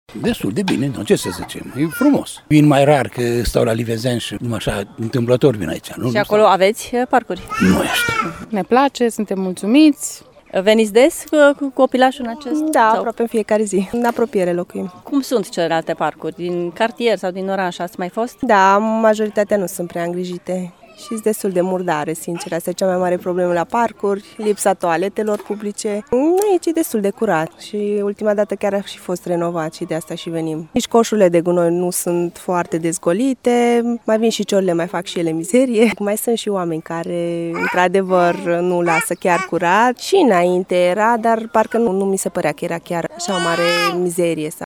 Destul de bine, nu, ce să zicem, e frumos. Vin mai rar că stau la Livezean și numai așa întâmplător vin aici. Și acolo aveți parcuri? Nu ești. Ne place, suntem mulțumiți. Veniți des cu copilașul în acest? Da, aproape în fiecare zi. În apropiere locuim. Cum sunt celelalte parcuri? Din cartier sau din oraș ați mai fost? Da, majoritatea nu sunt prea îngrijite. Și sunt destul de murdare, sincer. Asta e cea mai mare problemă la parcuri, lipsa toaletelor publice. Aici e destul de curat și ultima dată chiar a și fost renovat și de asta și venim. Nici coșurile de gunoi nu sunt foarte dezgolite, mai vin și ciorile, mai fac și ele mizerie. Mai sunt și oameni care, într-adevăr, nu lasă chiar curat. Și înainte era, dar parcă nu mi se părea că era chiar așa o mare mizerie.